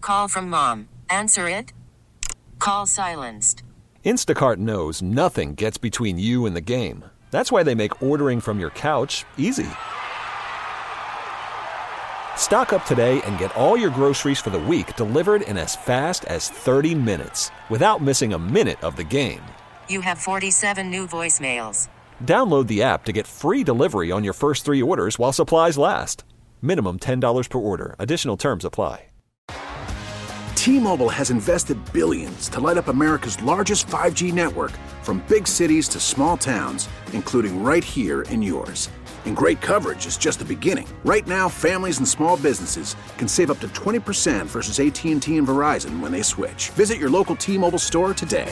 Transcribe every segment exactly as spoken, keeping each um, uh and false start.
Call from mom. Answer it. Call silenced. Instacart knows nothing gets between you and the game. That's why they make ordering from your couch easy. Stock up today and get all your groceries for the week delivered in as fast as thirty minutes without missing a minute of the game. You have forty-seven new voicemails. Download the app to get free delivery on your first three orders while supplies last. Minimum ten dollars per order. Additional terms apply. T-Mobile has invested billions to light up America's largest five G network, from big cities to small towns, including right here in yours. And great coverage is just the beginning. Right now, families and small businesses can save up to twenty percent versus A T and T and Verizon when they switch. Visit your local T-Mobile store today.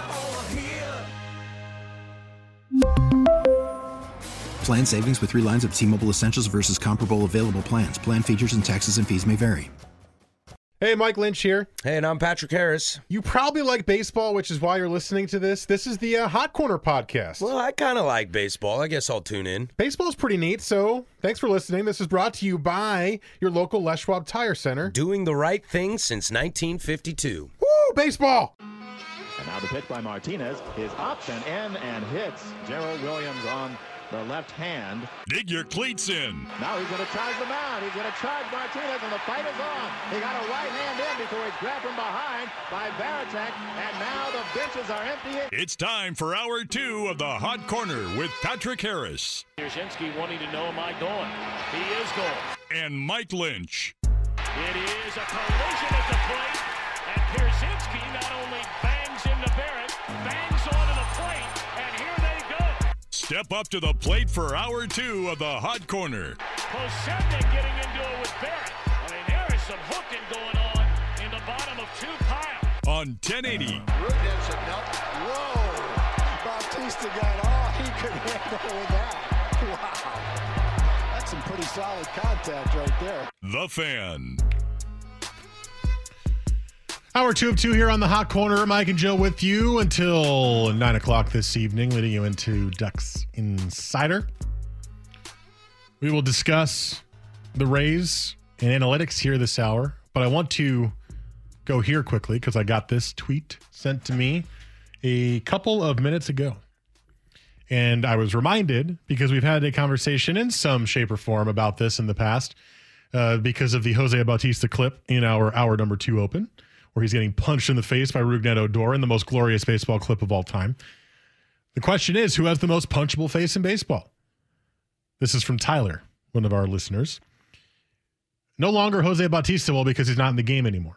Plan savings with three lines of T-Mobile Essentials versus comparable available plans. Plan features and taxes and fees may vary. Hey, Mike Lynch here. Hey, and I'm Patrick Harris. You probably like baseball, which is why you're listening to this. This is the uh, Hot Corner podcast. Well, I kind of like baseball. I guess I'll tune in. Baseball's pretty neat, so thanks for listening. This is brought to you by your local Les Schwab Tire Center. Doing the right thing since nineteen fifty-two. Woo, baseball! And now the pitch by Martinez is up and in and hits Gerald Williams on the left hand. Dig your cleats in. Now he's going to charge the mound. He's going to charge Martinez, and the fight is on. He got a right hand in before he's grabbed from behind by Varitek, and now the benches are empty. It's time for hour two of the Hot Corner with Patrick Harris. Pierzynski wanting to know, am I going? He is going. And Mike Lynch. It is a collision at the plate, and Pierzynski not only bangs into Barrett, bangs onto the plate, and here they go. Step up to the plate for hour two of the Hot Corner. Posebnik getting into it with Barrett. I mean, there is some hooking going on in the bottom of two piles. On ten eighty. Rudez enough. Whoa. Bautista got all he could handle with that. Wow. That's some pretty solid contact right there. The Fan. Hour two of two here on the Hot Corner. Mike and Joe with you until nine o'clock this evening, leading you into Ducks Insider. We will discuss the Rays and analytics here this hour, but I want to go here quickly because I got this tweet sent to me a couple of minutes ago. And I was reminded, because we've had a conversation in some shape or form about this in the past, uh, because of the Jose Bautista clip in our hour number two open, where he's getting punched in the face by Rougned Odor in the most glorious baseball clip of all time. The question is, who has the most punchable face in baseball? This is from Tyler, one of our listeners. No longer Jose Bautista will, because he's not in the game anymore.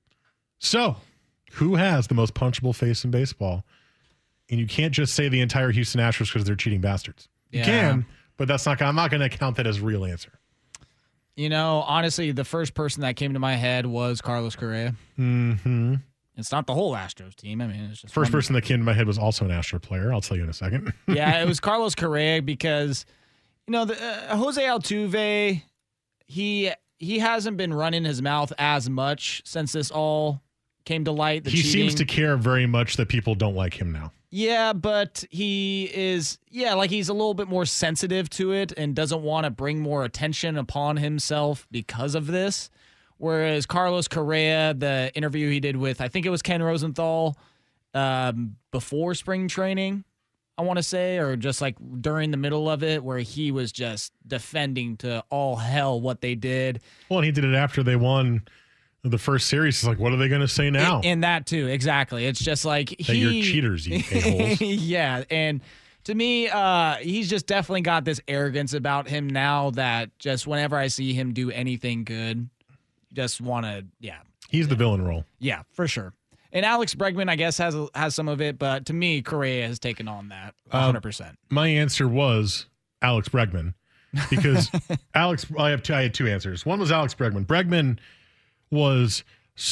So, who has the most punchable face in baseball? And you can't just say the entire Houston Astros because they're cheating bastards. You yeah. can, but that's not. I'm not going to count that as a real answer. You know, honestly, the first person that came to my head was Carlos Correa. Mm-hmm. It's not the whole Astros team. I mean, it's just first one. person that came to my head was also an Astro player. I'll tell you in a second. Yeah, it was Carlos Correa because, you know, the, uh, Jose Altuve, he he hasn't been running his mouth as much since this all came to light. The he cheating. seems to care very much that people don't like him now. Yeah, but he is, yeah, like he's a little bit more sensitive to it and doesn't want to bring more attention upon himself because of this. Whereas Carlos Correa, the interview he did with, I think it was Ken Rosenthal um, before spring training, I want to say, or just like during the middle of it, where he was just defending to all hell what they did. Well, and he did it after they won the first series. It's like, what are they going to say now? In, in that too, exactly. It's just like that he, you're cheaters, you a-holes. Yeah, and to me, uh, he's just definitely got this arrogance about him now that just whenever I see him do anything good, just want to, yeah. He's the villain role. Yeah, for sure. And Alex Bregman, I guess, has has some of it, but to me, Correa has taken on that one hundred percent. Uh, my answer was Alex Bregman because Alex. I have two, I had two answers. One was Alex Bregman. Bregman was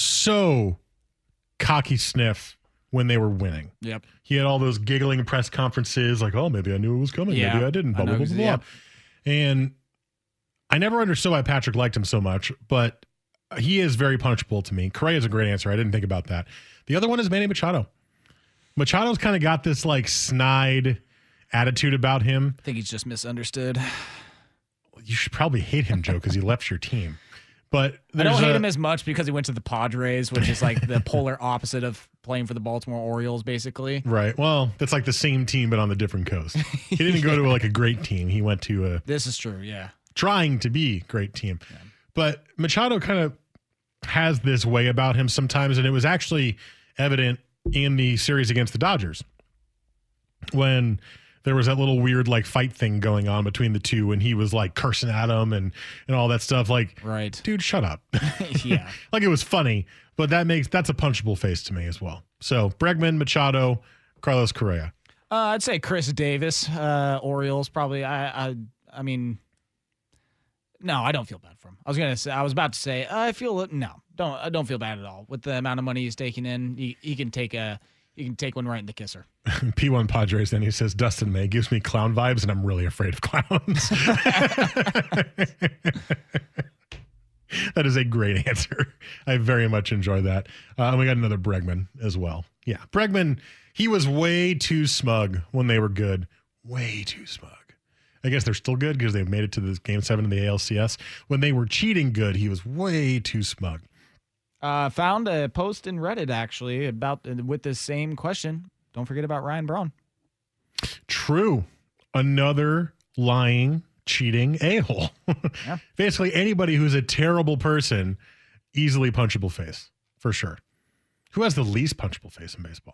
so cocky sniff when they were winning. Yep. He had all those giggling press conferences like, oh, maybe I knew it was coming. Yeah, maybe I didn't. Blah, I blah, blah, blah, yep. blah. And I never understood why Patrick liked him so much, but he is very punchable to me. Correa is a great answer. I didn't think about that. The other one is Manny Machado. Machado's kind of got this like snide attitude about him. I think he's just misunderstood. You should probably hate him, Joe, because he left your team. But I don't there's hate a- him as much because he went to the Padres, which is like the polar opposite of playing for the Baltimore Orioles, basically. Right. Well, that's like the same team, but on the different coast. He didn't go to like a great team. He went to a This is true, yeah. trying to be great team. Yeah. But Machado kind of has this way about him sometimes, and it was actually evident in the series against the Dodgers when there was that little weird like fight thing going on between the two, and he was like cursing at him and and all that stuff. Like, right, dude, shut up. Yeah, like it was funny, but that makes that's a punchable face to me as well. So Bregman, Machado, Carlos Correa. Uh, I'd say Chris Davis, uh, Orioles probably. I, I I mean, no, I don't feel bad for him. I was gonna say, I was about to say, I feel no, don't I don't feel bad at all with the amount of money he's taking in. He he can take a. You can take one right in the kisser. P one Padres, then he says, Dustin May gives me clown vibes, and I'm really afraid of clowns. That is a great answer. I very much enjoy that. Uh, and we got another Bregman as well. Yeah, Bregman, he was way too smug when they were good. Way too smug. I guess they're still good because they've made it to the game seven in the A L C S. When they were cheating good, he was way too smug. Uh, found a post in Reddit actually about with this same question. Don't forget about Ryan Braun. True. Another lying, cheating a-hole. Yeah. Basically, anybody who's a terrible person, easily punchable face, for sure. Who has the least punchable face in baseball?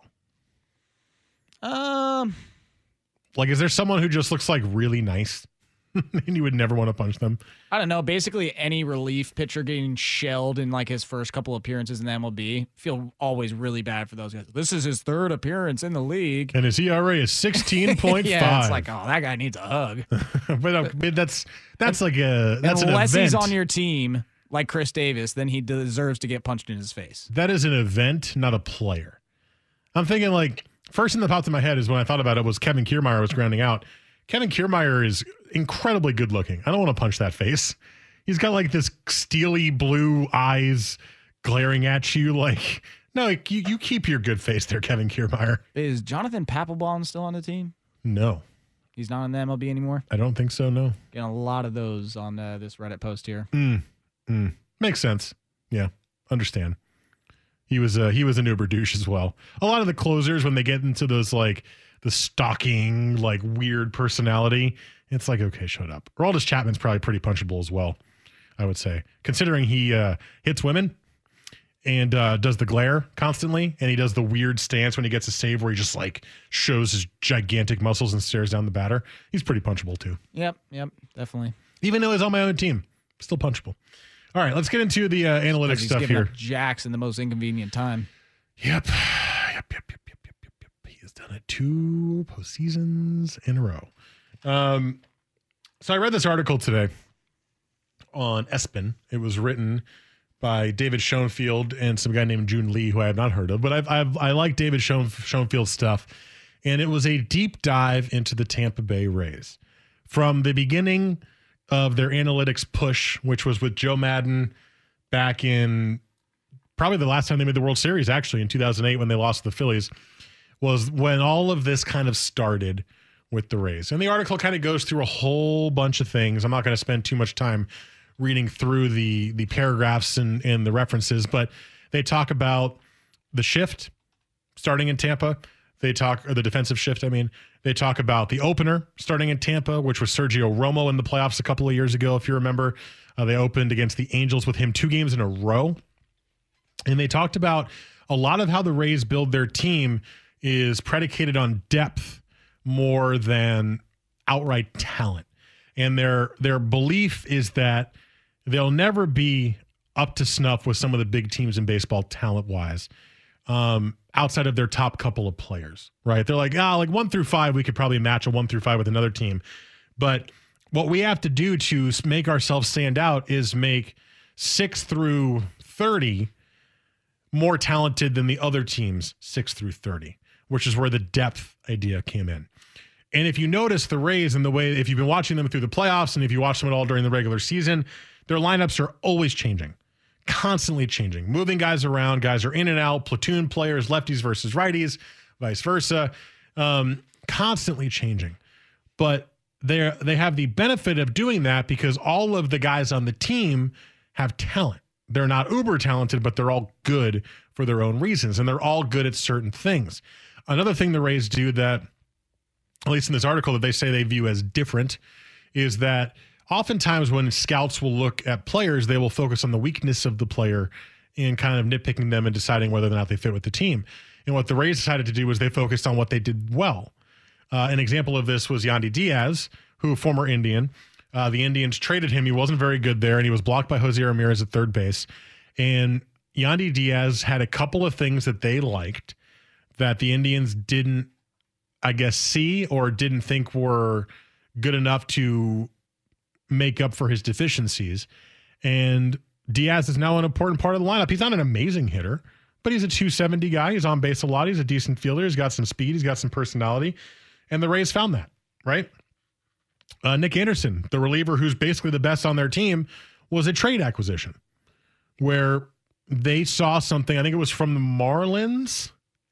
Um, Like, is there someone who just looks like really nice and you would never want to punch them? I don't know. Basically, any relief pitcher getting shelled in like his first couple appearances in the M L B, feel always really bad for those guys. This is his third appearance in the league, and his E R A is sixteen point five. Yeah, it's like, oh, that guy needs a hug. but, uh, but that's that's like a that's unless an event. he's on your team like Chris Davis, then he deserves to get punched in his face. That is an event, not a player. I'm thinking like first thing that popped in my head is when I thought about it was Kevin Kiermaier was grounding out. Kevin Kiermaier is incredibly good looking. I don't want to punch that face. He's got like this steely blue eyes glaring at you. Like, no, you, you keep your good face there, Kevin Kiermaier. Is Jonathan Papelbon still on the team? No. He's not in the M L B anymore? I don't think so, no. Getting a lot of those on uh, this Reddit post here. Mm, mm. Makes sense. Yeah, understand. He was a, he was an uber douche as well. A lot of the closers, when they get into those like the stalking, like weird personality, it's like, okay, shut up. Aroldis Chapman's probably pretty punchable as well, I would say, considering he uh, hits women and uh, does the glare constantly, and he does the weird stance when he gets a save where he just like shows his gigantic muscles and stares down the batter. He's pretty punchable too. Yep, yep, definitely. Even though he's on my own team, still punchable. All right, let's get into the uh, analytics he's stuff giving here. up Jackson the most inconvenient time. Yep. Yep, yep, yep, yep, yep, yep, yep. He has done it two postseasons in a row. Um, so I read this article today on ESPN. It was written by David Schoenfield and some guy named June Lee, who I have not heard of, but I've, I've I like David Schoen, Schoenfield's stuff. And it was a deep dive into the Tampa Bay Rays from the beginning of their analytics push, which was with Joe Madden back in probably the last time they made the World Series, actually in two thousand eight when they lost to the Phillies, was when all of this kind of started with the Rays. And the article kind of goes through a whole bunch of things. I'm not going to spend too much time reading through the the paragraphs and, and the references, but they talk about the shift starting in Tampa. They talk, or the defensive shift, I mean. They talk about the opener starting in Tampa, which was Sergio Romo in the playoffs a couple of years ago, if you remember. Uh, they opened against the Angels with him two games in a row. And they talked about a lot of how the Rays build their team is predicated on depth more than outright talent. And their their belief is that they'll never be up to snuff with some of the big teams in baseball talent-wise. Um, outside of their top couple of players, right? They're like, ah, like one through five, we could probably match a one through five with another team. But what we have to do to make ourselves stand out is make six through thirty more talented than the other teams, six through thirty, which is where the depth idea came in. And if you notice the Rays and the way, if you've been watching them through the playoffs and if you watch them at all during the regular season, their lineups are always changing. Constantly changing, moving guys around. Guys are in and out, platoon players, lefties versus righties, vice versa, um, constantly changing. But they they have the benefit of doing that because all of the guys on the team have talent. They're not uber talented, but they're all good for their own reasons, and they're all good at certain things. Another thing the Rays do that, at least in this article, that they say they view as different is that oftentimes when scouts will look at players, they will focus on the weakness of the player and kind of nitpicking them and deciding whether or not they fit with the team. And what the Rays decided to do was they focused on what they did well. Uh, an example of this was Yandy Diaz, who former Indian. Uh, the Indians traded him. He wasn't very good there, and he was blocked by Jose Ramirez at third base. And Yandy Diaz had a couple of things that they liked that the Indians didn't, I guess, see or didn't think were good enough to make up for his deficiencies. And Diaz is now an important part of the lineup. He's not an amazing hitter, but he's a two seventy guy. He's on base a lot. He's a decent fielder. He's got some speed. He's got some personality. And the Rays found that, right? Uh, Nick Anderson, the reliever who's basically the best on their team, was a trade acquisition where they saw something. I think it was from the Marlins.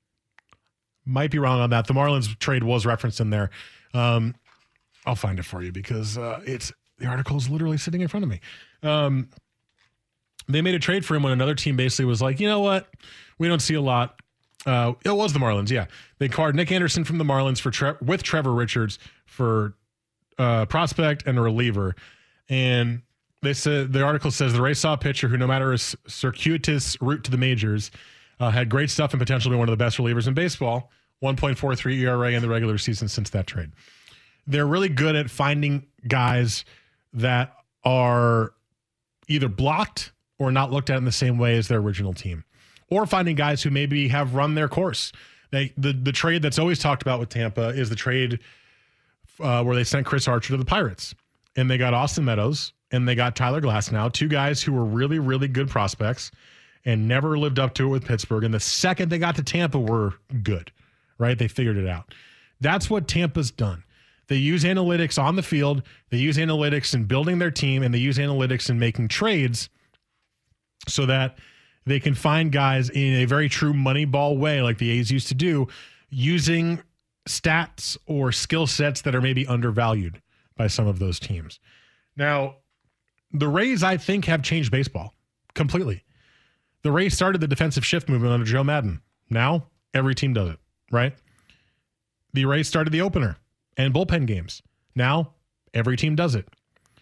Might be wrong on that. The Marlins trade was referenced in there. Um, I'll find it for you because uh, it's the article is literally sitting in front of me. Um, they made a trade for him when another team basically was like, you know what? We don't see a lot. Uh, it was the Marlins, yeah. They acquired Nick Anderson from the Marlins for Tre- with Trevor Richards for uh, prospect and a reliever. And they said the article says the Rays saw a pitcher who, no matter his circuitous route to the majors, uh, had great stuff and potential to be one of the best relievers in baseball. one point four three E R A in the regular season since that trade. They're really good at finding guys that are either blocked or not looked at in the same way as their original team, or finding guys who maybe have run their course. They, the, the trade that's always talked about with Tampa is the trade uh, where they sent Chris Archer to the Pirates, and they got Austin Meadows and they got Tyler Glasnow, two guys who were really, really good prospects and never lived up to it with Pittsburgh. And the second they got to Tampa were good, right? They figured it out. That's what Tampa's done. They use analytics on the field. They use analytics in building their team, and they use analytics in making trades so that they can find guys in a very true Moneyball way, like the A's used to do, using stats or skill sets that are maybe undervalued by some of those teams. Now, the Rays, I think, have changed baseball completely. The Rays started the defensive shift movement under Joe Madden. Now, every team does it, right? The Rays started the opener and bullpen games. Now, every team does it.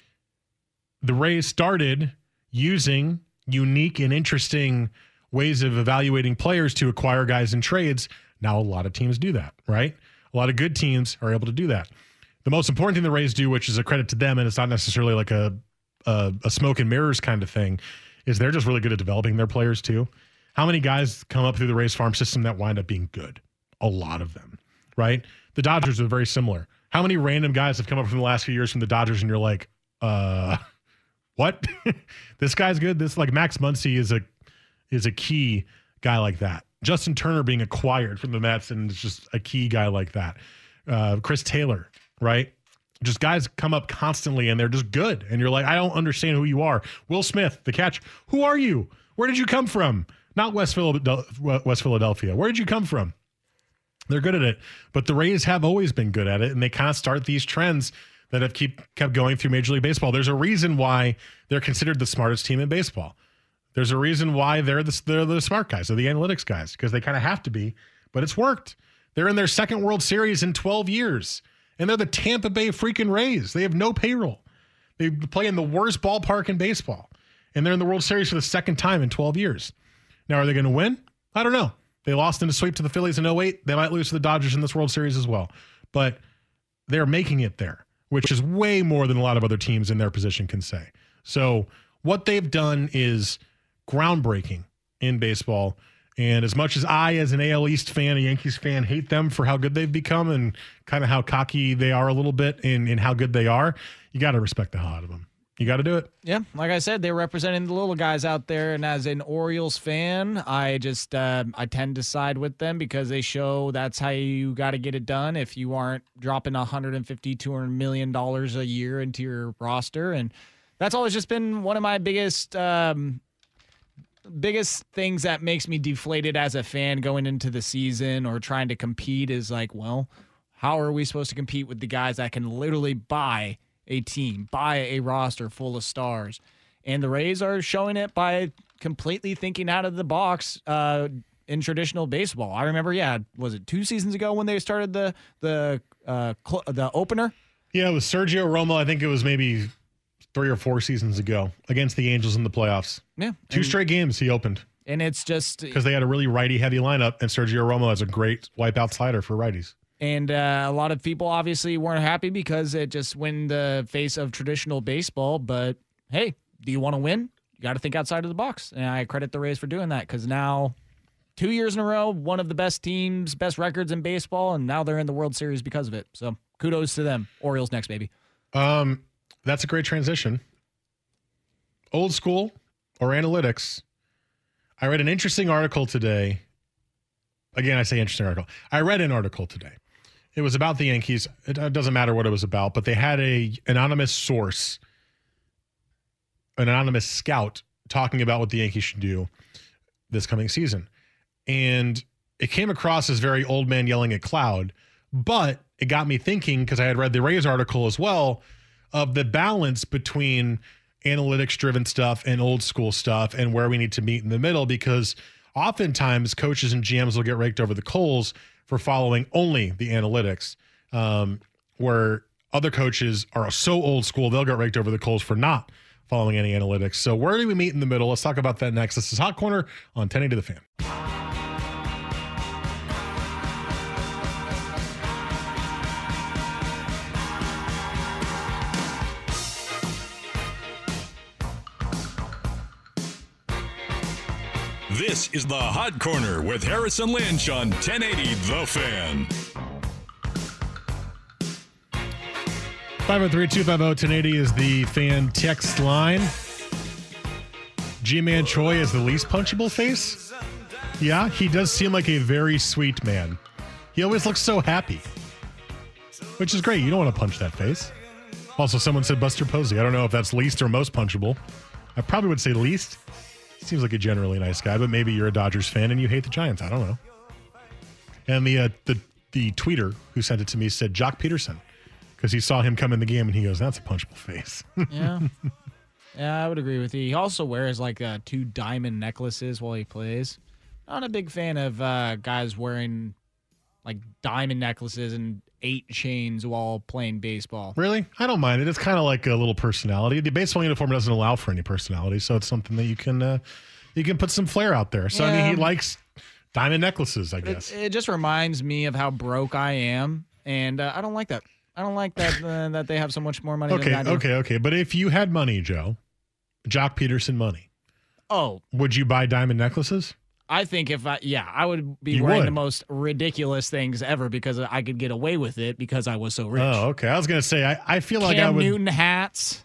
The Rays started using unique and interesting ways of evaluating players to acquire guys in trades. Now, a lot of teams do that, right? A lot of good teams are able to do that. The most important thing the Rays do, which is a credit to them, and it's not necessarily like a, a, a smoke and mirrors kind of thing, is they're just really good at developing their players too. How many guys come up through the Rays farm system that wind up being good? A lot of them, right? The Dodgers are very similar. How many random guys have come up from the last few years from the Dodgers and you're like, uh, what? This guy's good. This like Max Muncy is a is a key guy like that. Justin Turner being acquired from the Mets and is just a key guy like that. Uh, Chris Taylor, right? Just guys come up constantly and they're just good. And you're like, I don't understand who you are. Will Smith, the catcher. Who are you? Where did you come from? Not West Philadelphia. West Philadelphia. Where did you come from? They're good at it. But the Rays have always been good at it. And they kind of start these trends that have keep kept going through Major League Baseball. There's a reason why they're considered the smartest team in baseball. There's a reason why they're the, they're the smart guys. They're the analytics guys because they kind of have to be. But it's worked. They're in their second World Series in twelve years. And they're the Tampa Bay freaking Rays. They have no payroll. They play in the worst ballpark in baseball. And they're in the World Series for the second time in twelve years. Now, are they going to win? I don't know. They lost in a sweep to the Phillies in oh eight. They might lose to the Dodgers in this World Series as well. But they're making it there, which is way more than a lot of other teams in their position can say. So what they've done is groundbreaking in baseball. And as much as I, as an A L East fan, a Yankees fan, hate them for how good they've become and kind of how cocky they are a little bit in, in how good they are, you got to respect the hell out of them. You got to do it. Yeah, like I said, they're representing the little guys out there. And as an Orioles fan, I just uh, I tend to side with them because they show that's how you got to get it done if you aren't dropping one hundred fifty, two hundred million dollars a year into your roster. And that's always just been one of my biggest um, biggest things that makes me deflated as a fan going into the season or trying to compete is like, well, how are we supposed to compete with the guys that can literally buy a team, buy a roster full of stars? And the Rays are showing it by completely thinking out of the box uh, in traditional baseball. I remember, yeah, was it two seasons ago when they started the the uh, cl- the opener? Yeah, it was Sergio Romo. I think it was maybe three or four seasons ago against the Angels in the playoffs. Yeah. Two and, straight games he opened. And it's just because they had a really righty-heavy lineup, and Sergio Romo has a great wipeout slider for righties. And uh, a lot of people obviously weren't happy because it just went in the face of traditional baseball. But, hey, do you want to win? You got to think outside of the box. And I credit the Rays for doing that because now two years in a row, one of the best teams, best records in baseball, and now they're in the World Series because of it. So kudos to them. Orioles next, baby. Um, that's a great transition. Old school or analytics. I read an interesting article today. Again, I say interesting article. I read an article today. It was about the Yankees. It doesn't matter what it was about, but they had a anonymous source, an anonymous scout talking about what the Yankees should do this coming season. And it came across as very old man yelling at cloud, but it got me thinking, because I had read the Rays article as well, of the balance between analytics-driven stuff and old school stuff and where we need to meet in the middle, because oftentimes coaches and G Ms will get raked over the coals for following only the analytics, um, where other coaches are so old school, they'll get raked over the coals for not following any analytics. So where do we meet in the middle? Let's talk about that next. This is Hot Corner on ten eighty The Fan. This is the Hot Corner with Harrison Lynch on ten eighty The Fan. five oh three, two five oh, ten eighty is the Fan text line. G-Man Choi is the least punchable face. Yeah, he does seem like a very sweet man. He always looks so happy, which is great. You don't want to punch that face. Also, someone said Buster Posey. I don't know if that's least or most punchable. I probably would say least. Seems like a generally nice guy, but maybe you're a Dodgers fan and you hate the Giants. I don't know. And the uh, the the tweeter who sent it to me said Jock Peterson, because he saw him come in the game and he goes, "That's a punchable face." Yeah, yeah, I would agree with you. He also wears like uh, two diamond necklaces while he plays. Not a big fan of uh, guys wearing like diamond necklaces and eight chains while playing baseball. Really? I don't mind it. It's kind of like a little personality. The baseball uniform doesn't allow for any personality, so it's something that you can uh, you can put some flair out there. So, yeah. I mean, he likes diamond necklaces, I guess. It, it just reminds me of how broke I am, and uh, I don't like that. I don't like that uh, that they have so much more money okay, than I do. Okay, okay. But if you had money, Joe, Jock Peterson money, oh, would you buy diamond necklaces? I think if I, yeah, I would be you wearing would. the most ridiculous things ever because I could get away with it because I was so rich. Oh, okay. I was going to say, I, I feel Cam like I would. Newton hats.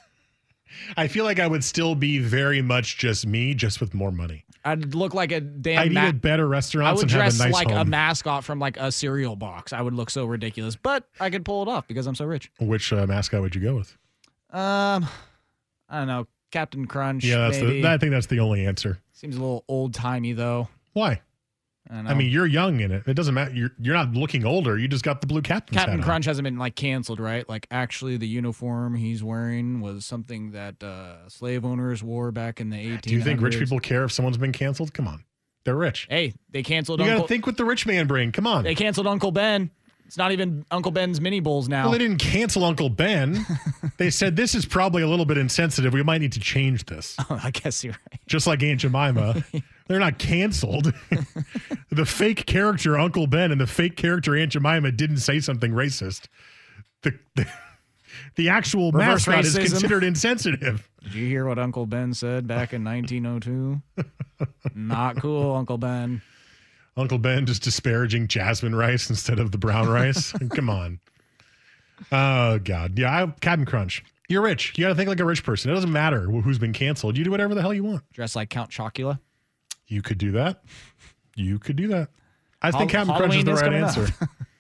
I feel like I would still be very much just me, just with more money. I'd look like a damn. I'd ma- eat at better restaurants I would and dress have a nice like home. a mascot from like a cereal box. I would look so ridiculous, but I could pull it off because I'm so rich. Which uh, mascot would you go with? Um, I don't know, Captain Crunch. Yeah, that's maybe. the, I think that's the only answer. Seems a little old timey though. Why? I don't know. I mean, you're young in it. It doesn't matter. You're you're not looking older. You just got the blue captain's Captain hat Crunch on. hasn't been like canceled, right? Like actually, the uniform he's wearing was something that uh, slave owners wore back in the eighteen hundreds. Do you think rich people care if someone's been canceled? Come on, they're rich. Hey, they canceled. You got Uncle- to think with the rich man brain. Come on. They canceled Uncle Ben. It's not even Uncle Ben's mini bowls now. Well, they didn't cancel Uncle Ben. They said this is probably a little bit insensitive. We might need to change this. Oh, I guess you're right. Just like Aunt Jemima. They're not canceled. The fake character Uncle Ben and the fake character Aunt Jemima didn't say something racist. The the, the actual Reverse mascot racism. is considered insensitive. Did you hear what Uncle Ben said back in nineteen oh two? Not cool, Uncle Ben. Uncle Ben just disparaging jasmine rice instead of the brown rice. Come on. Oh, God. Yeah, I, Captain Crunch. You're rich. You got to think like a rich person. It doesn't matter who's been canceled. You do whatever the hell you want. Dress like Count Chocula. You could do that. You could do that. I think Hall- Captain Crunch is the right Halloween is answer.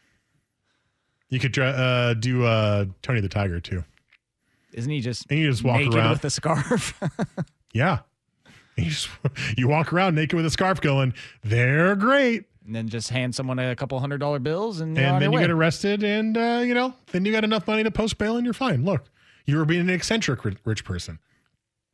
You could uh, do uh, Tony the Tiger, too. Isn't he just, and you just walk naked around with a scarf? Yeah. You, just, you walk around naked with a scarf going, they're great. And then just hand someone a couple hundred dollar bills and, you're And on then your you way. get arrested and, uh, you know, then you got enough money to post bail and you're fine. Look, you were being an eccentric ri- rich person.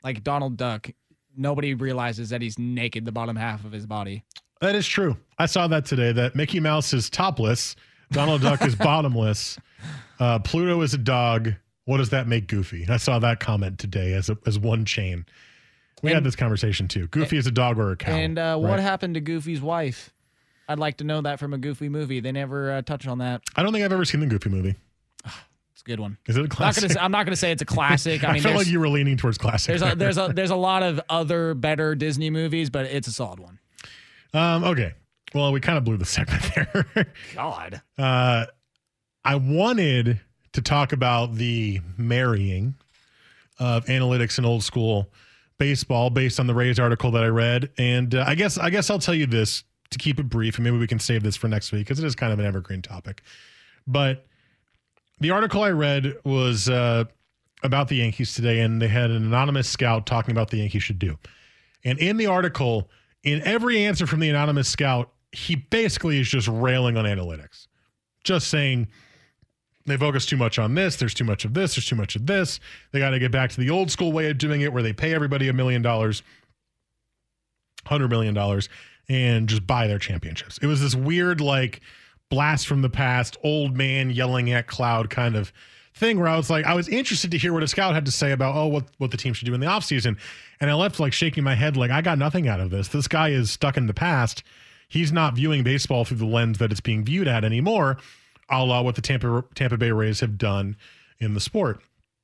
Like Donald Duck, nobody realizes that he's naked the bottom half of his body. That is true. I saw that today, that Mickey Mouse is topless, Donald Duck is bottomless, uh, Pluto is a dog. What does that make Goofy? I saw that comment today as a, as one chain. We and, had this conversation too. Goofy and, is a dog or a cow. And uh, right? what happened to Goofy's wife? I'd like to know that from a Goofy movie. They never uh, touch on that. I don't think I've ever seen the Goofy movie. It's a good one. Is it a classic? Not gonna say, I'm not going to say it's a classic. I, I mean, felt like you were leaning towards classic. There's a, there's a there's a lot of other better Disney movies, but it's a solid one. Um. Okay. Well, we kind of blew the segment there. God. Uh, I wanted to talk about the marrying of analytics and old school baseball based on the Rays article that I read, and uh, I guess I guess I'll tell you this to keep it brief, and maybe we can save this for next week because it is kind of an evergreen topic. But the article I read was uh, about the Yankees today, and they had an anonymous scout talking about what the Yankees should do. And in the article, in every answer from the anonymous scout, he basically is just railing on analytics, just saying they focus too much on this. There's too much of this. There's too much of this. They got to get back to the old school way of doing it where they pay everybody a million dollars, hundred million dollars, and just buy their championships. It was this weird, like, blast from the past, old man yelling at cloud kind of thing where I was like, I was interested to hear what a scout had to say about, oh, what, what the team should do in the offseason. And I left like shaking my head like, I got nothing out of this. This guy is stuck in the past. He's not viewing baseball through the lens that it's being viewed at anymore, a la what the Tampa, Tampa Bay Rays have done in the sport.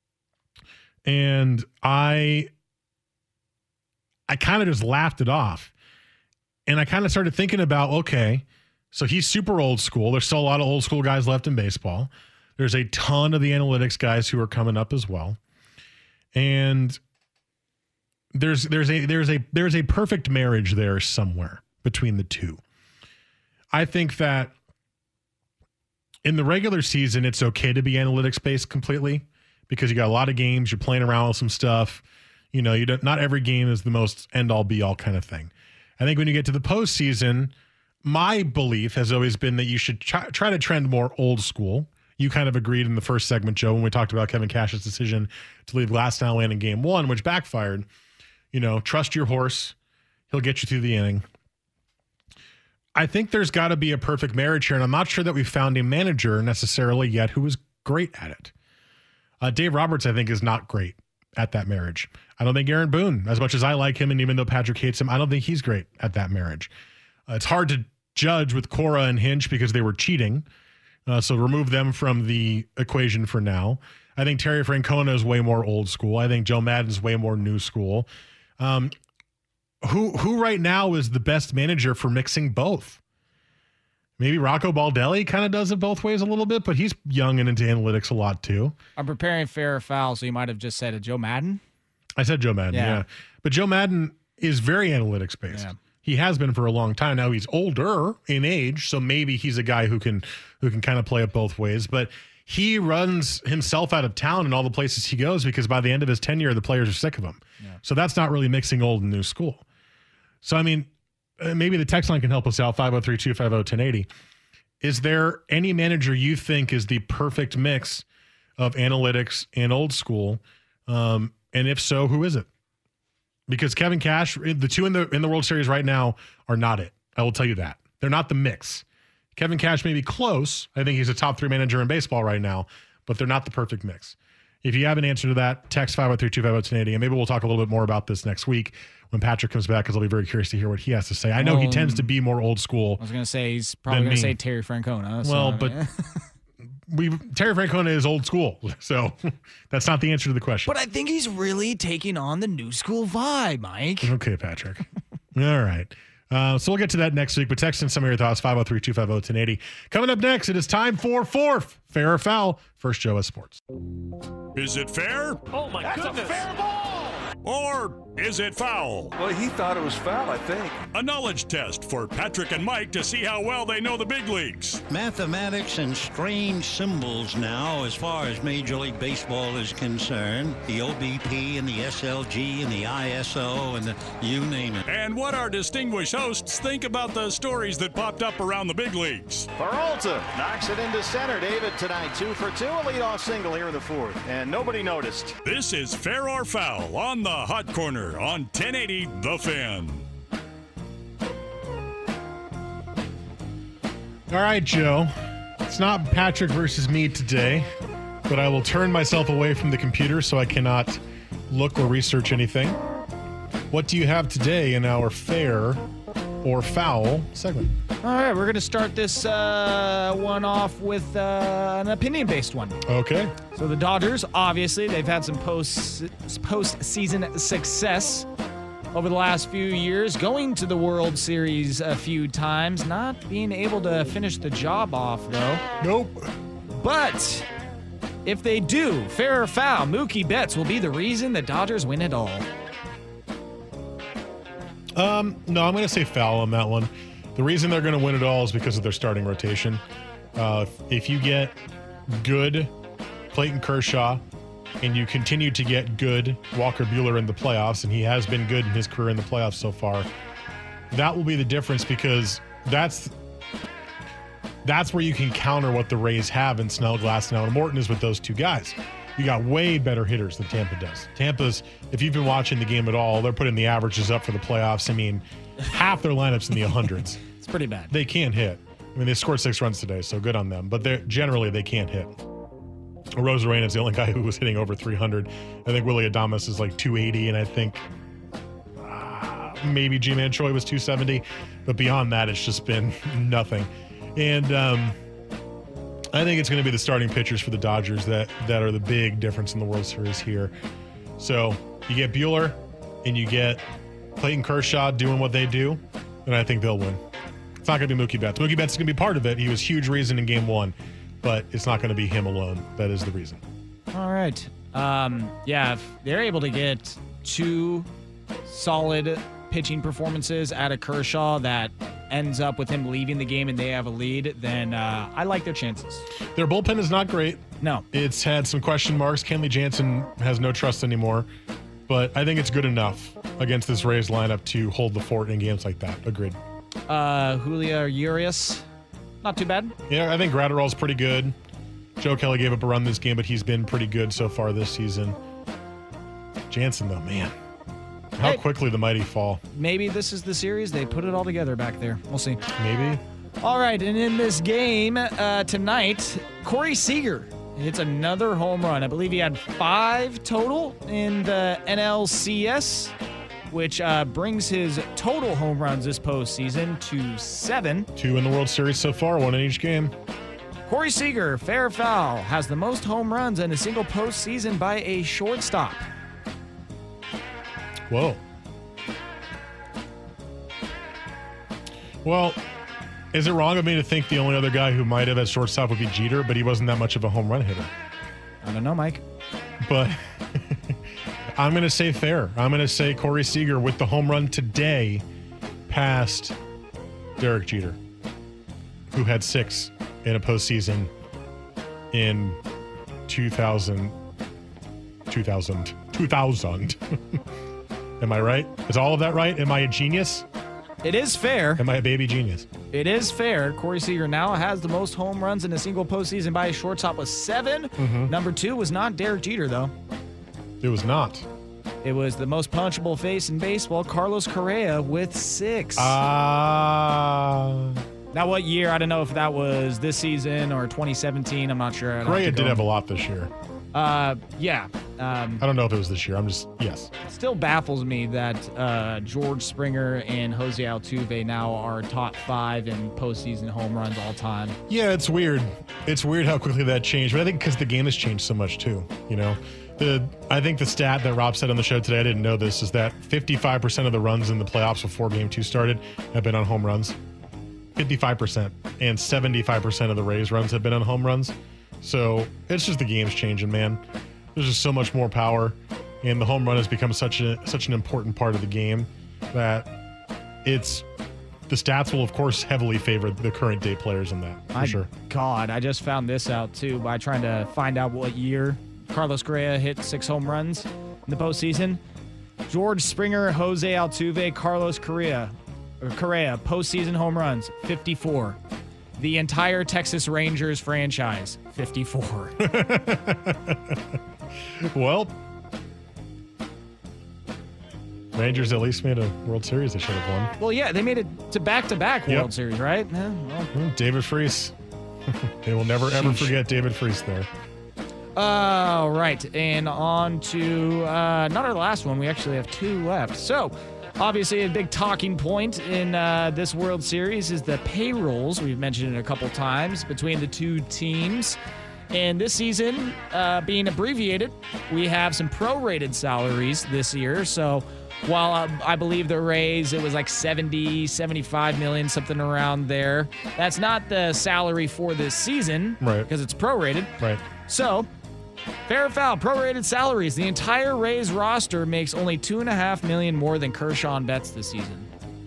And I, I kind of just laughed it off. And I kind of started thinking about, okay, so he's super old school. There's still a lot of old school guys left in baseball. There's a ton of the analytics guys who are coming up as well. And there's there's a there's a there's a perfect marriage there somewhere between the two. I think that in the regular season, it's okay to be analytics based completely because you got a lot of games, you're playing around with some stuff. You know, you don't, not every game is the most end all be all kind of thing. I think when you get to the postseason, my belief has always been that you should try, try to trend more old school. You kind of agreed in the first segment, Joe, when we talked about Kevin Cash's decision to leave Glasnow land in game one, which backfired. You know, trust your horse. He'll get you through the inning. I think there's got to be a perfect marriage here, and I'm not sure that we've found a manager necessarily yet who is great at it. Uh, Dave Roberts, I think, is not great at that marriage. I don't think Aaron Boone, as much as I like him, and even though Patrick hates him, I don't think he's great at that marriage. Uh, it's hard to judge with Cora and Hinch because they were cheating. Uh, so remove them from the equation for now. I think Terry Francona is way more old school. I think Joe Maddon's way more new school. Um, who who right now is the best manager for mixing both? Maybe Rocco Baldelli kind of does it both ways a little bit, but he's young and into analytics a lot too. I'm preparing fair or foul, so you might have just said a Joe Maddon. I said Joe Maddon, yeah. yeah. But Joe Maddon is very analytics based. Yeah. He has been for a long time now. He's older in age, so maybe he's a guy who can who can kind of play it both ways. But he runs himself out of town in all the places he goes because by the end of his tenure, the players are sick of him. Yeah. So that's not really mixing old and new school. So, I mean, uh, maybe the text line can help us out, five oh three, two five oh, one oh eight oh. Is there any manager you think is the perfect mix of analytics and old school? Um, and if so, who is it? Because Kevin Cash, the two in the in the World Series right now are not it. I will tell you that. They're not the mix. Kevin Cash may be close. I think he's a top three manager in baseball right now, but they're not the perfect mix. If you have an answer to that, text five oh three, two five oh, one oh eight oh, and maybe we'll talk a little bit more about this next week when Patrick comes back because I'll be very curious to hear what he has to say. I know um, he tends to be more old school. I was going to say he's probably going to say Terry Francona. So, well, but... We Terry Francona is old school, so that's not the answer to the question. But I think he's really taking on the new school vibe, Mike. Okay, Patrick. All right. Uh, so we'll get to that next week, but text in some of your thoughts, five oh three, two five oh, one oh eight oh. Coming up next, it is time for Fourth, Fair or Foul, First Joe S Sports. Is it fair? Oh, my That's goodness. That's a fair ball! Or Is it foul? Well, he thought it was foul, I think. A knowledge test for Patrick and Mike to see how well they know the big leagues. Mathematics and strange symbols now as far as Major League Baseball is concerned. The O B P and the S L G and the I S O and the you name it. And what our distinguished hosts think about the stories that popped up around the big leagues. Peralta knocks it into center. David tonight, two for two, a leadoff single here in the fourth, and nobody noticed. This is Fair or Foul on the Hot Corner on ten eighty The Fan. All right, Joe. It's not Patrick versus me today, but I will turn myself away from the computer so I cannot look or research anything. What do you have today in our fair or foul segment? All right, we're going to start this uh, one off with uh, an opinion-based one. Okay. So the Dodgers, obviously, they've had some post post-season success over the last few years, going to the World Series a few times, not being able to finish the job off, though. Nope. But if they do, fair or foul, Mookie Betts will be the reason the Dodgers win it all. Um, no, I'm going to say foul on that one. The reason they're going to win it all is because of their starting rotation. Uh, if you get good Clayton Kershaw and you continue to get good Walker Buehler in the playoffs, and he has been good in his career in the playoffs so far, that will be the difference, because that's that's where you can counter what the Rays have in Snell, Glasnow, and Morton is with those two guys. You got way better hitters than Tampa does. Tampa's, if you've been watching the game at all, they're putting the averages up for the playoffs. I mean, half their lineups in the hundreds. It's pretty bad. They can't hit. I mean, they scored six runs today, so good on them. But they're generally they can't hit. Rosarena is the only guy who was hitting over three hundred. I think Willy Adames is like two eighty, and I think uh, maybe G-Man Choi was two seventy. But beyond that, it's just been nothing. And um, I think it's going to be the starting pitchers for the Dodgers that, that are the big difference in the World Series here. So you get Buehler and you get Clayton Kershaw doing what they do, and I think they'll win. It's not going to be Mookie Betts. Mookie Betts is going to be part of it. He was a huge reason in game one. But it's not going to be him alone. That is the reason. All right. Um, yeah, if they're able to get two solid pitching performances out of Kershaw that ends up with him leaving the game and they have a lead, then uh, I like their chances. Their bullpen is not great. No. It's had some question marks. Kenley Jansen has no trust anymore. But I think it's good enough against this Rays lineup to hold the fort in games like that. Agreed. Uh, Julio Urias. Not too bad. Yeah, I think Gratterall's pretty good. Joe Kelly gave up a run this game, but he's been pretty good so far this season. Jansen, though, man. How hey, quickly the mighty fall. Maybe this is the series. They put it all together back there. We'll see. Maybe. All right, and in this game uh, tonight, Corey Seager hits another home run. I believe he had five total in the N L C S, which uh, brings his total home runs this postseason to seven. Two in the World Series so far, one in each game. Corey Seager, fair or foul, has the most home runs in a single postseason by a shortstop. Whoa. Well, is it wrong of me to think the only other guy who might have at shortstop would be Jeter, but he wasn't that much of a home run hitter? I don't know, Mike. But I'm going to say fair. I'm going to say Corey Seager with the home run today past Derek Jeter, who had six in a postseason in two thousand. two thousand. two thousand. Am I right? Is all of that right? Am I a genius? It is fair. Am I a baby genius? It is fair. Corey Seager now has the most home runs in a single postseason by a shortstop with seven. Mm-hmm. Number two was not Derek Jeter, though. It was not. It was the most punchable face in baseball, Carlos Correa, with six. Ah. Uh, now, what year? I don't know if that was this season or twenty seventeen. I'm not sure. Correa have did have a lot this year. Uh, yeah. Um, I don't know if it was this year. I'm just, yes. Still baffles me that uh, George Springer and Jose Altuve now are top five in postseason home runs all time. Yeah, it's weird. It's weird how quickly that changed. But I think because the game has changed so much too, you know. The I think the stat that Rob said on the show today, I didn't know this, is that fifty-five percent of the runs in the playoffs before game two started have been on home runs. fifty-five percent. And seventy-five percent of the Rays runs have been on home runs. So it's just the game's changing, man. There's just so much more power. and the home run has become such a such an important part of the game that it's the stats will of course heavily favor the current day players in that for My sure. God, I just found this out too by trying to find out what year Carlos Correa hit six home runs in the postseason. George Springer, Jose Altuve, Carlos Correa, or Correa postseason home runs fifty-four. The entire Texas Rangers franchise fifty-four. Well, Rangers at least made a World Series they should have won. Well, yeah, they made it to back-to-back Yep. World Series, right? Yeah, well. David Freese. They will never, ever Sheesh. forget David Freese there. All right, and on to uh, not our last one. We actually have two left. So, obviously, a big talking point in uh, this World Series is the payrolls. We've mentioned it a couple times between the two teams. And this season, uh, being abbreviated, we have some prorated salaries this year. So, while uh, I believe the Rays, it was like seventy, seventy-five million, something around there. That's not the salary for this season, right? Because it's prorated, right? So, fair or foul, prorated salaries. The entire Rays roster makes only two and a half million more than Kershaw and Betts this season.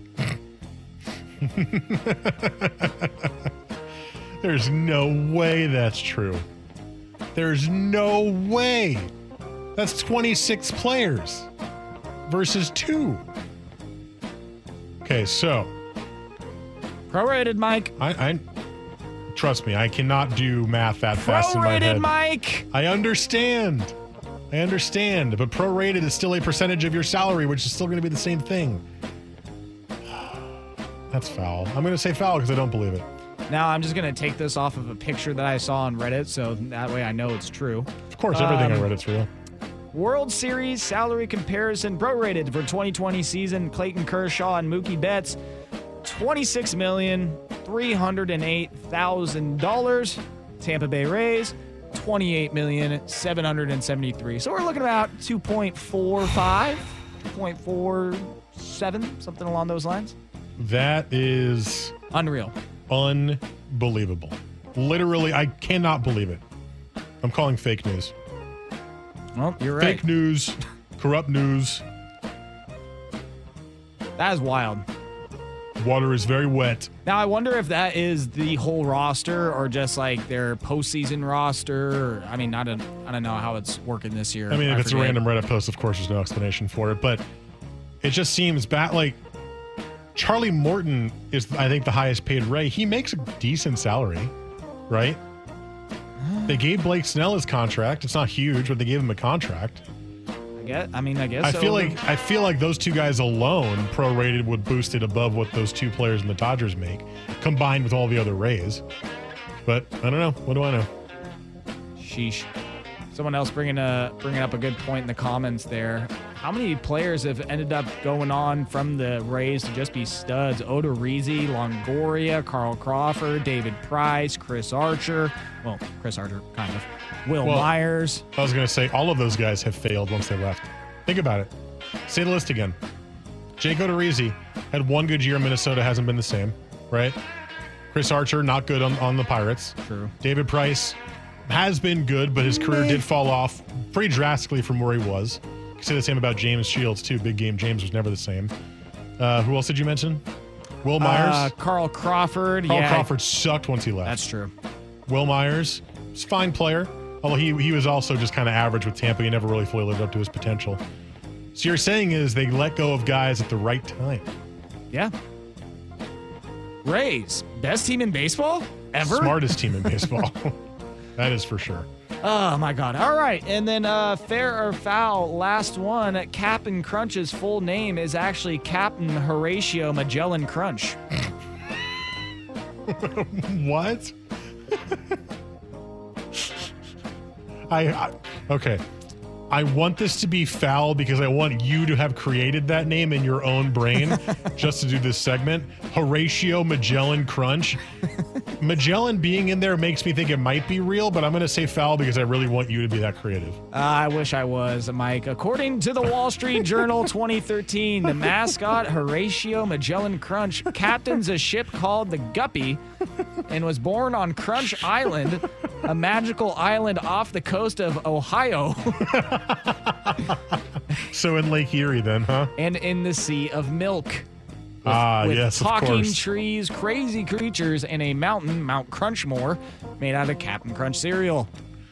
There's no way that's true. There's no way. That's twenty-six players versus two. Okay, so. Prorated, Mike. I, I trust me, I cannot do math that fast in my head. Prorated, Mike. I understand. I understand, but prorated is still a percentage of your salary, which is still going to be the same thing. That's foul. I'm going to say foul because I don't believe it. Now, I'm just going to take this off of a picture that I saw on Reddit, so that way I know it's true. Of course, everything Um, on Reddit's real. World Series salary comparison prorated for twenty twenty season. Clayton Kershaw and Mookie Betts, twenty-six million three hundred eight thousand dollars. Tampa Bay Rays, twenty-eight million seven hundred seventy-three. So we're looking about two point four five, two point four seven, something along those lines. That is unreal. Unbelievable. Literally, I cannot believe it. I'm calling fake news. Well, you're right. Fake news, corrupt news. That is wild. Water is very wet. Now, I wonder if that is the whole roster or just like their postseason roster. Or, I mean, I don't, I don't know how it's working this year. I mean, if I it's forget. a random Reddit post, of course, there's no explanation for it. But it just seems bad. Like, Charlie Morton is, I think, the highest paid Ray. He makes a decent salary, right? They gave Blake Snell his contract. It's not huge, but they gave him a contract. I guess. I mean, I guess. I so. feel like I feel like those two guys alone, prorated, would boost it above what those two players in the Dodgers make, combined with all the other Rays. But I don't know. What do I know? Sheesh. Someone else bringing a bringing up a good point in the comments there. How many players have ended up going on from the Rays to just be studs? Odorizzi, Longoria, Carl Crawford, David Price, Chris Archer. Well, Chris Archer, kind of. Will Well, Myers. I was going to say, all of those guys have failed once they left. Think about it. Say the list again. Jake Odorizzi had one good year in Minnesota, hasn't been the same, right? Chris Archer, not good on, on the Pirates. True. David Price has been good, but his career did fall off pretty drastically from where he was. You can say the same about James Shields, too. Big game James was never the same. Uh, who else did you mention? Will Myers? Uh, Carl Crawford. Carl yeah. Crawford sucked once he left. That's true. Will Myers, he's a fine player. Although he, he was also just kind of average with Tampa. He never really fully lived up to his potential. So you're saying is they let go of guys at the right time. Yeah. Rays, best team in baseball ever? Smartest team in baseball. That is for sure. Oh, my God. All right. And then uh, fair or foul, last one. Captain Crunch's full name is actually Captain Horatio Magellan Crunch. What? I, I okay. I want this to be foul because I want you to have created that name in your own brain just to do this segment. Horatio Magellan Crunch. Magellan being in there makes me think it might be real, but I'm going to say foul because I really want you to be that creative. Uh, I wish I was, Mike. According to the Wall Street Journal twenty thirteen, the mascot Horatio Magellan Crunch captains a ship called the Guppy and was born on Crunch Island a magical island off the coast of Ohio. So in Lake Erie then, huh? And in the Sea of Milk. With, ah, with yes, talking of course. trees, crazy creatures, and a mountain, Mount Crunchmore, made out of Captain Crunch cereal.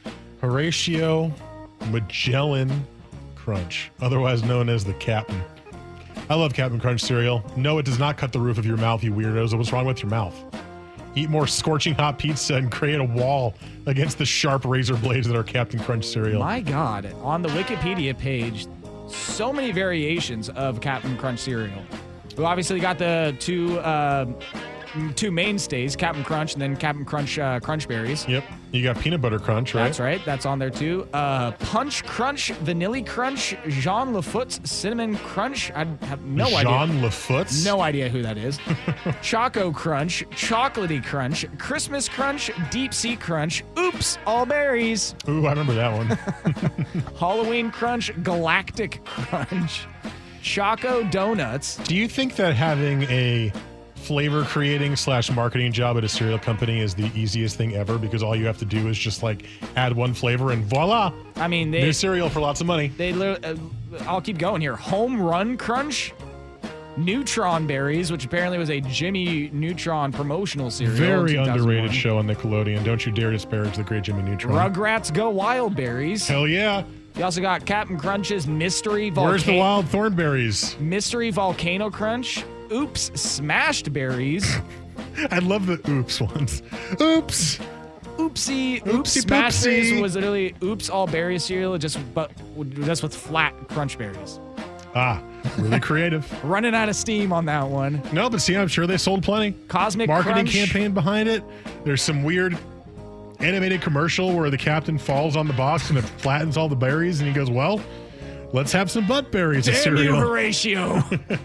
Horatio Magellan Crunch, otherwise known as the Captain. I love Captain Crunch cereal. No, it does not cut the roof of your mouth, you weirdos. What's wrong with your mouth? Eat more scorching hot pizza and create a wall against the sharp razor blades that are Captain Crunch cereal. My God, on the Wikipedia page, so many variations of Captain Crunch cereal. We obviously got the two uh, two mainstays, Captain Crunch and then Captain Crunch uh, Crunch Berries. Yep. You got Peanut Butter Crunch, right? That's right. That's on there too. Uh, Punch Crunch, Vanilla Crunch, Jean Lafoote's Cinnamon Crunch. I have no Jean idea. Jean Lafoote's? No idea who that is. Choco Crunch, Chocolatey Crunch, Christmas Crunch, Deep Sea Crunch, Oops, All Berries. Ooh, I remember that one. Halloween Crunch, Galactic Crunch, Choco Donuts. Do you think that having a flavor creating slash marketing job at a cereal company is the easiest thing ever, because all you have to do is just like add one flavor and voila, I mean, they, new cereal for lots of money. They, uh, I'll keep going here. Home Run Crunch, Neutron Berries, which apparently was a Jimmy Neutron promotional cereal. Very underrated show on Nickelodeon. Don't you dare disparage the great Jimmy Neutron. Rugrats Go Wild Berries. Hell yeah. You also got Captain Crunch's Mystery Volcano. Where's the Wild Thornberries? Mystery Volcano Crunch. Oops, Smashed Berries. I love the oops ones. Oops. Oopsie. Oops, Oopsie Smashed poopsie. Berries was literally Oops All Berry cereal, just but just with flat Crunch Berries. Ah, really creative. Running out of steam on that one. No, but see, I'm sure they sold plenty. Cosmic Marketing Crunch. campaign behind it. There's some weird animated commercial where the captain falls on the box and it flattens all the berries, and he goes, well, let's have some butt berries. Damn cereal. you, Horatio.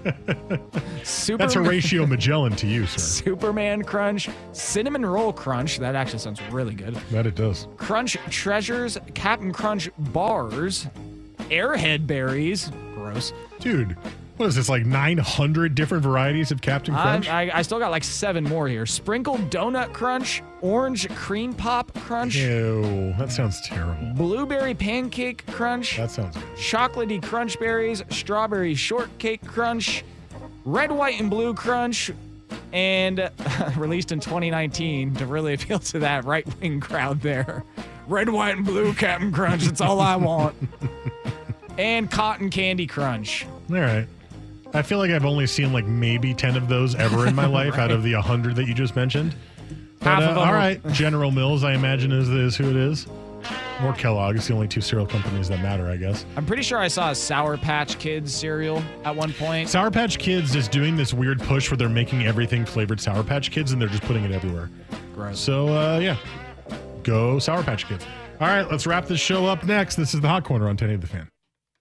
Super, That's Horatio Magellan to you, sir. Superman Crunch, Cinnamon Roll Crunch. That actually sounds really good. That it does. Crunch Treasures, Captain Crunch Bars, Airhead Berries. Gross. Dude, what is this, like nine hundred different varieties of Captain Crunch? I, I, I still got like seven more here. Sprinkled Donut Crunch, Orange Cream Pop Crunch. Ew, that sounds terrible. Blueberry Pancake Crunch. That sounds good. Chocolatey Crunch Berries, Strawberry Shortcake Crunch, Red, White, and Blue Crunch, and uh, released in twenty nineteen to really appeal to that right-wing crowd there. Red, White, and Blue Captain Crunch. That's all I want. And Cotton Candy Crunch. All right. I feel like I've only seen like maybe ten of those ever in my life Right. out of the one hundred that you just mentioned. But, Half uh, of them all are- right. General Mills, I imagine, is, is who it is. Or Kellogg. It's the only two cereal companies that matter, I guess. I'm pretty sure I saw a Sour Patch Kids cereal at one point. Sour Patch Kids is doing this weird push where they're making everything flavored Sour Patch Kids, and they're just putting it everywhere. Gross. So, uh, yeah. Go Sour Patch Kids. All right, let's wrap this show up next. This is the Hot Corner on ten eighty The Fan.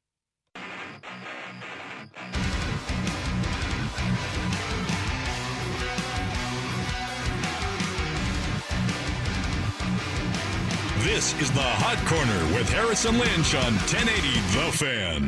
This is the Hot Corner with Harrison Lynch on ten eighty The Fan.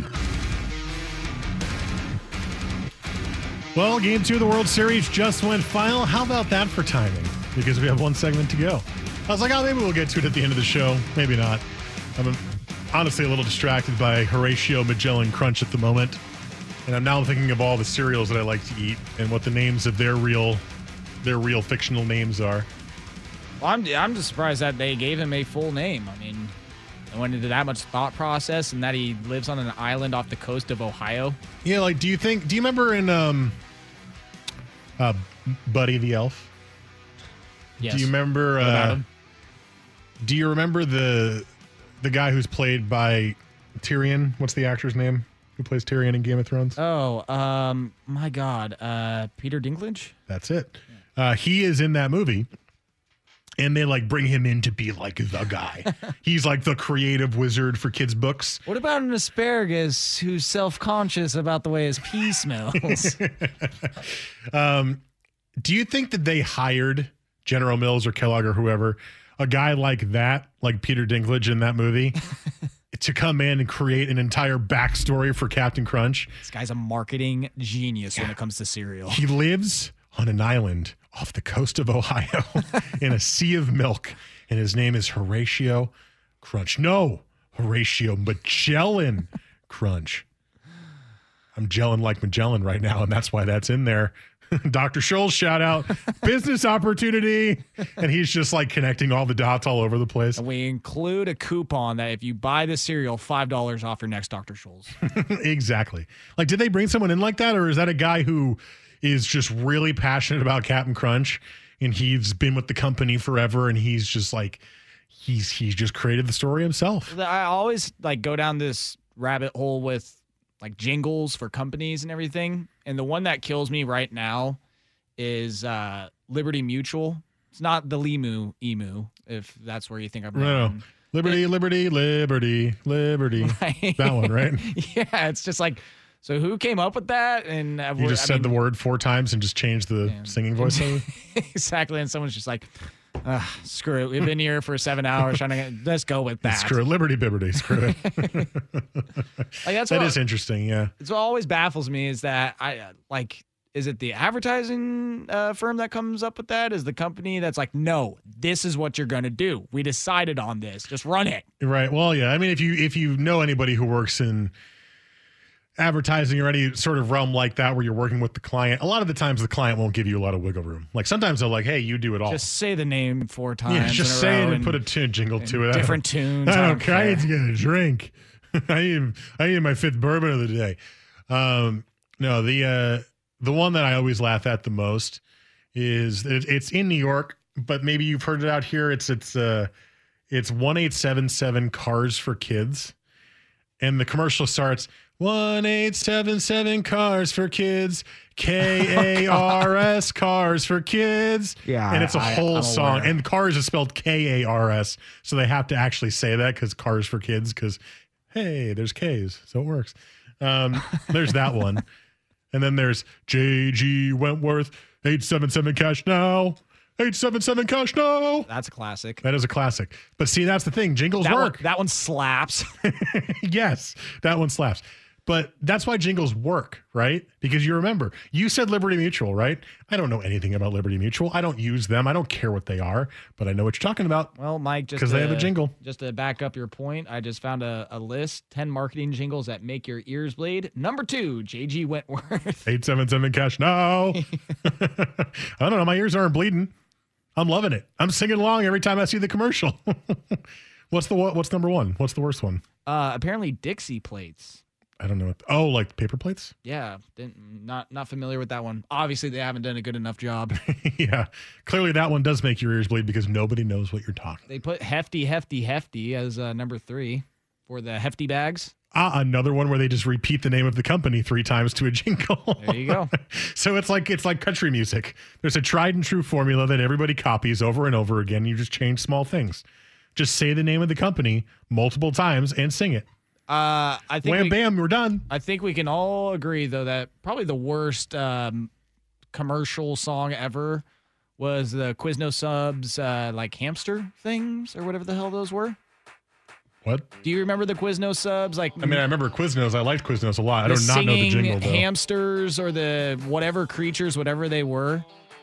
Well, game two of the World Series just went final. How about that for timing? Because we have one segment to go. I was like, oh, maybe we'll get to it at the end of the show. Maybe not. I'm honestly a little distracted by Horatio Magellan Crunch at the moment. And I'm now thinking of all the cereals that I like to eat and what the names of their real, their real fictional names are. Well, I'm, I'm just surprised that they gave him a full name. I mean, I went into that much thought process, and that he lives on an island off the coast of Ohio. Yeah, like, do you think, do you remember in um, uh, Buddy the Elf? Yes. Do you remember, What about uh, him? do you remember the the guy who's played by Tyrion? What's the actor's name who plays Tyrion in Game of Thrones? Oh, um, my God. Uh, Peter Dinklage? That's it. Uh, he is in that movie. And they like bring him in to be like the guy. He's like the creative wizard for kids' books. What about an asparagus who's self-conscious about the way his pee smells? um, do you think that they hired General Mills or Kellogg or whoever, a guy like that, like Peter Dinklage in that movie, to come in and create an entire backstory for Captain Crunch? This guy's a marketing genius when it comes to cereal. He lives on an island off the coast of Ohio in a sea of milk. and his name is Horatio Crunch. No, Horatio Magellan Crunch. I'm gelling like Magellan right now, and that's why that's in there. Doctor Scholl's shout out, business opportunity. And he's just like connecting all the dots all over the place. And we include a coupon that if you buy the cereal, five dollars off your next Doctor Scholl's. Exactly. Like, did they bring someone in like that? Or is that a guy who is just really passionate about Captain Crunch and he's been with the company forever and he's just like, he's, he's just created the story himself. I always like go down this rabbit hole with like jingles for companies and everything. And the one that kills me right now is uh, Liberty Mutual. It's not the Limu Emu, if that's where you think I'm going. No, no. Liberty, it, Liberty, Liberty, Liberty. Right? That one, right? Yeah, it's just like, so who came up with that? And uh, you just I said mean, the word four times and just changed the yeah. singing voice over? Exactly. And someone's just like, Uh, screw it. We've been here for seven hours trying to get, let's go with that. Screw it. Liberty Bibberty. Screw it. Like that's that what, is interesting. Yeah. It's what always baffles me is that I uh, like, is it the advertising uh, firm that comes up with that? Is the company that's like, no, this is what you're going to do. We decided on this. Just run it. Right. Well, yeah. I mean, if you, if you know anybody who works in advertising or any sort of realm like that where you're working with the client, a lot of the times the client won't give you a lot of wiggle room. Like sometimes they're like, hey, you do it all. Just say the name four times. Yeah, just say it and put a tune jingle to it. Different tunes. I don't care. I need to get a drink. I need I need my fifth bourbon of the day. Um, no, the uh, the one that I always laugh at the most is it, it's in New York, but maybe you've heard it out here. It's it's uh it's one eight seven seven Cars for Kids, and the commercial starts. one eight seven seven Cars for Kids, K A R S, Cars for Kids. Yeah. And it's a I, whole I'm song. aware. And Cars is spelled K A R S. So they have to actually say that because Cars for Kids, because, hey, there's K's. So it works. Um, there's that one. And then there's J G Wentworth, eight seven seven cash now. eight seven seven cash now. That's a classic. That is a classic. But see, that's the thing. Jingles that work. One, that one slaps. Yes, that one slaps. But that's why jingles work, right? Because you remember, you said Liberty Mutual, right? I don't know anything about Liberty Mutual. I don't use them. I don't care what they are, but I know what you're talking about. Well, Mike, just because they have a jingle. Just to back up your point, I just found a, a list, ten marketing jingles that make your ears bleed. Number two, J G Wentworth. eight seven seven cash now. I don't know. My ears aren't bleeding. I'm loving it. I'm singing along every time I see the commercial. What's the what's number one? What's the worst one? Uh, apparently Dixie plates. I don't know. What, oh, like paper plates? Yeah, didn't, not not familiar with that one. Obviously, they haven't done a good enough job. Yeah, clearly that one does make your ears bleed because nobody knows what you're talking. They put hefty, hefty, hefty as uh, number three for the hefty bags. Ah, another one where they just repeat the name of the company three times to a jingle. There you go. So it's like it's like country music. There's a tried and true formula that everybody copies over and over again. You just change small things. Just say the name of the company multiple times and sing it. Uh, I think Wham, we, bam, we're done. I think we can all agree, though, that probably the worst um, commercial song ever was the Quiznos Subs, uh, like hamster things or whatever the hell those were. What? Do you remember the Quiznos Subs? Like, I mean, I remember Quiznos. I liked Quiznos a lot. I do not know the jingle, though. Hamsters or the whatever creatures, whatever they were.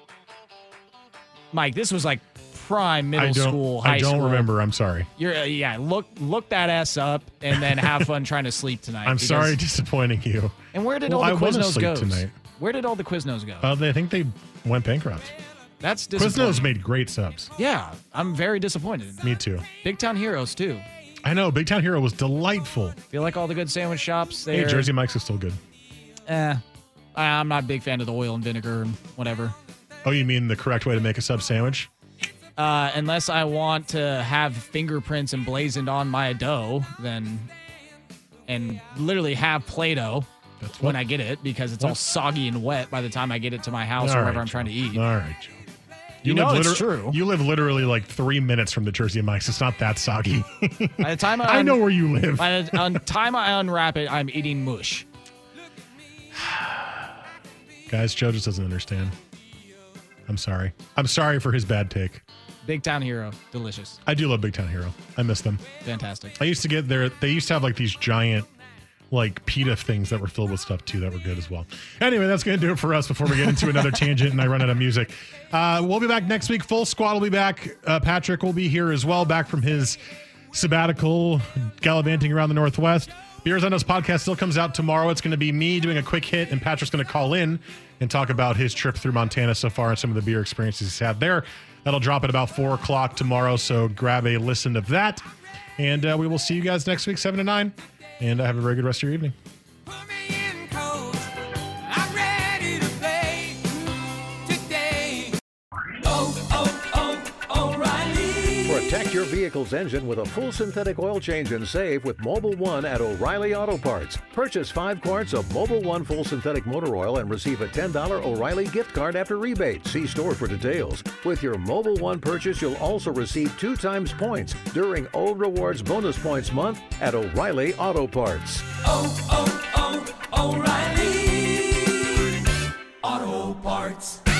Mike, this was like prime middle I don't, school, high I don't school. remember. I'm sorry. You're uh, yeah. Look look that ass up and then have fun trying to sleep tonight. I'm because, sorry, disappointing you. And where did well, all the I Quiznos go tonight? Where did all the Quiznos go? Uh, they, I think they went bankrupt. That's disappointing. Quiznos made great subs. Yeah, I'm very disappointed. Me too. Big Town Heroes too. I know. Big Town Hero was delightful. Feel like all the good sandwich shops there. Hey, Jersey Mike's is still good. Eh, I'm not a big fan of the oil and vinegar and whatever. Oh, you mean the correct way to make a sub sandwich? Uh, unless I want to have fingerprints emblazoned on my dough, then and literally have Play-Doh That's when what? I get it because it's What? all soggy and wet by the time I get it to my house All or wherever right, I'm trying to eat. All right, Joe. You, know live it's liter- true. You live literally like three minutes from the Jersey Mike's. It's not that soggy. By the time I, I un- know where you live. By the un- time I unwrap it, I'm eating mush. Guys, Joe just doesn't understand. I'm sorry. I'm sorry for his bad take. Big Town Hero, delicious, I do love Big Town Hero. I miss them. fantastic. I used to get there. They used to have like these giant, like pita things that were filled with stuff too that were good as well. Anyway, that's going to do it for us before we get into another tangent and I run out of music. Uh, we'll be back next week. Full squad will be back. Uh, Patrick will be here as well, back from his sabbatical, gallivanting around the Northwest. Beers on Us podcast still comes out tomorrow. It's going to be me doing a quick hit, and Patrick's going to call in and talk about his trip through Montana so far and some of the beer experiences he's had there. That'll drop at about four o'clock tomorrow, so grab a listen of that. And uh, we will see you guys next week, seven to nine. And uh, have a very good rest of your evening. Protect your vehicle's engine with a full synthetic oil change and save with Mobil one at O'Reilly Auto Parts. Purchase five quarts of Mobil one full synthetic motor oil and receive a ten dollars O'Reilly gift card after rebate. See store for details. With your Mobil one purchase, you'll also receive two times points during O Rewards Bonus Points Month at O'Reilly Auto Parts. Oh, oh, oh, O'Reilly Auto Parts.